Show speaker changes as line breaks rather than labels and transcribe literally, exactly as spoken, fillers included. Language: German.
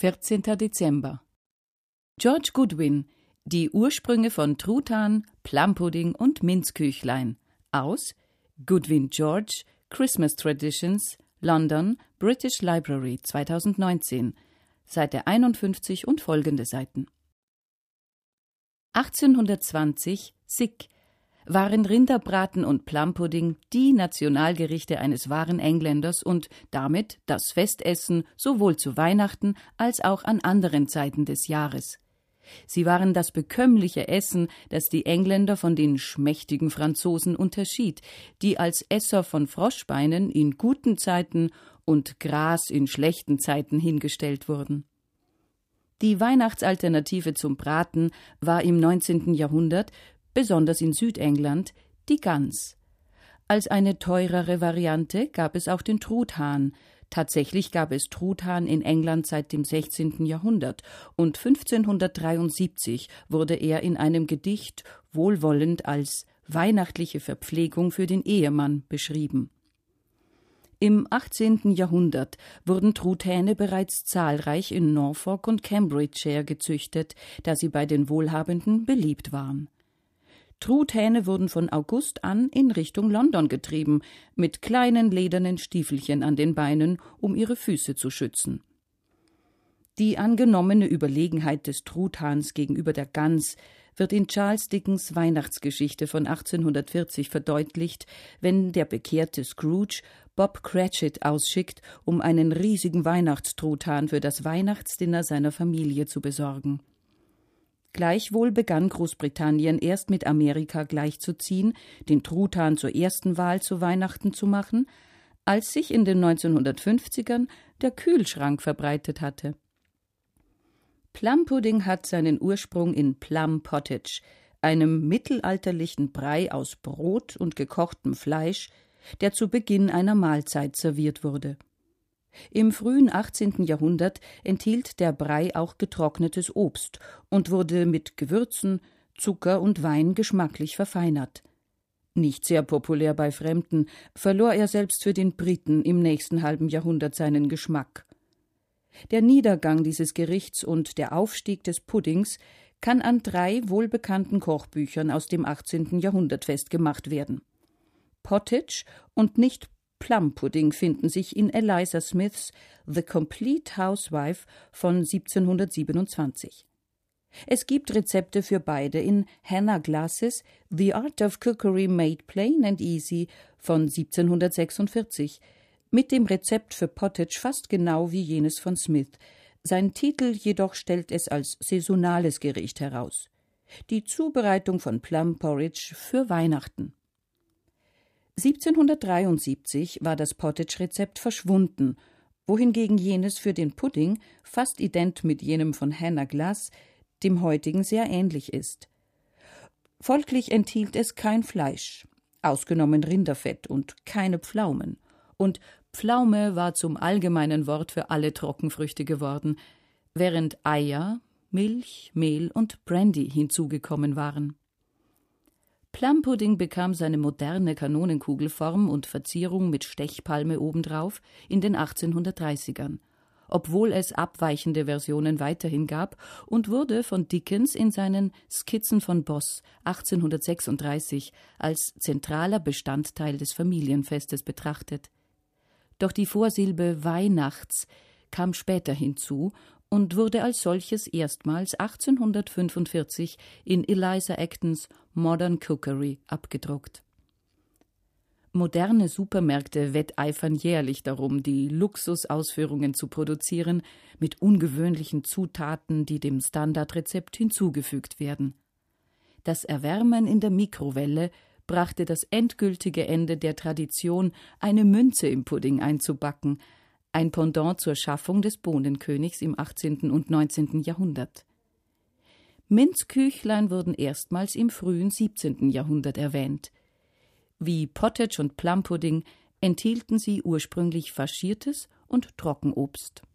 vierzehnter Dezember. George Goodwin, Die Ursprünge von Truthahn, Plumpudding und Minzküchlein aus Goodwin George, Christmas Traditions, London, British Library zweitausendneunzehn, Seite einundfünfzig und folgende Seiten. achtzehnhundertzwanzig, Sick, waren Rinderbraten und Plumpudding die Nationalgerichte eines wahren Engländers und damit das Festessen sowohl zu Weihnachten als auch an anderen Zeiten des Jahres. Sie waren das bekömmliche Essen, das die Engländer von den schmächtigen Franzosen unterschied, die als Esser von Froschbeinen in guten Zeiten und Gras in schlechten Zeiten hingestellt wurden. Die Weihnachtsalternative zum Braten war im neunzehnten Jahrhundert, besonders in Südengland, die Gans. Als eine teurere Variante gab es auch den Truthahn. Tatsächlich gab es Truthahn in England seit dem sechzehnten Jahrhundert und fünfzehnhundertdreiundsiebzig wurde er in einem Gedicht wohlwollend als weihnachtliche Verpflegung für den Ehemann beschrieben. Im achtzehnten Jahrhundert wurden Truthähne bereits zahlreich in Norfolk und Cambridgeshire gezüchtet, da sie bei den Wohlhabenden beliebt waren. Truthähne wurden von August an in Richtung London getrieben, mit kleinen ledernen Stiefelchen an den Beinen, um ihre Füße zu schützen. Die angenommene Überlegenheit des Truthahns gegenüber der Gans wird in Charles Dickens' Weihnachtsgeschichte von achtzehnhundertvierzig verdeutlicht, wenn der bekehrte Scrooge Bob Cratchit ausschickt, um einen riesigen Weihnachtstruthahn für das Weihnachtsdinner seiner Familie zu besorgen. Gleichwohl begann Großbritannien erst mit Amerika gleichzuziehen, den Truthahn zur ersten Wahl zu Weihnachten zu machen, als sich in den neunzehnhundertfünfzigern der Kühlschrank verbreitet hatte. Plumpudding hat seinen Ursprung in Plum Pottage, einem mittelalterlichen Brei aus Brot und gekochtem Fleisch, der zu Beginn einer Mahlzeit serviert wurde. Im frühen achtzehnten Jahrhundert enthielt der Brei auch getrocknetes Obst und wurde mit Gewürzen, Zucker und Wein geschmacklich verfeinert. Nicht sehr populär bei Fremden, verlor er selbst für den Briten im nächsten halben Jahrhundert seinen Geschmack. Der Niedergang dieses Gerichts und der Aufstieg des Puddings kann an drei wohlbekannten Kochbüchern aus dem achtzehnten Jahrhundert festgemacht werden. Pottage und nicht Plumpudding finden sich in Eliza Smiths The Complete Housewife von siebzehnhundertsiebenundzwanzig. Es gibt Rezepte für beide in Hannah Glasses The Art of Cookery Made Plain and Easy von siebzehnhundertsechsundvierzig, mit dem Rezept für Pottage fast genau wie jenes von Smith. Sein Titel jedoch stellt es als saisonales Gericht heraus. Die Zubereitung von Plum Porridge für Weihnachten. siebzehnhundertdreiundsiebzig war das Pottage-Rezept verschwunden, wohingegen jenes für den Pudding fast ident mit jenem von Hannah Glass, dem heutigen, sehr ähnlich ist. Folglich enthielt es kein Fleisch, ausgenommen Rinderfett und keine Pflaumen. Und Pflaume war zum allgemeinen Wort für alle Trockenfrüchte geworden, während Eier, Milch, Mehl und Brandy hinzugekommen waren. Plumpudding bekam seine moderne Kanonenkugelform und Verzierung mit Stechpalme obendrauf in den achtzehnhundertdreißigern, obwohl es abweichende Versionen weiterhin gab, und wurde von Dickens in seinen Skizzen von Boz achtzehnhundertsechsunddreißig als zentraler Bestandteil des Familienfestes betrachtet. Doch die Vorsilbe Weihnachts kam später hinzu und wurde als solches erstmals achtzehnhundertfünfundvierzig in Eliza Actons Modern Cookery abgedruckt. Moderne Supermärkte wetteifern jährlich darum, die Luxusausführungen zu produzieren, mit ungewöhnlichen Zutaten, die dem Standardrezept hinzugefügt werden. Das Erwärmen in der Mikrowelle brachte das endgültige Ende der Tradition, eine Münze im Pudding einzubacken, ein Pendant zur Schaffung des Bohnenkönigs im achtzehnten und neunzehnten Jahrhundert. Minzküchlein wurden erstmals im frühen siebzehnten Jahrhundert erwähnt. Wie Pottage und Plumpudding enthielten sie ursprünglich faschiertes und Trockenobst.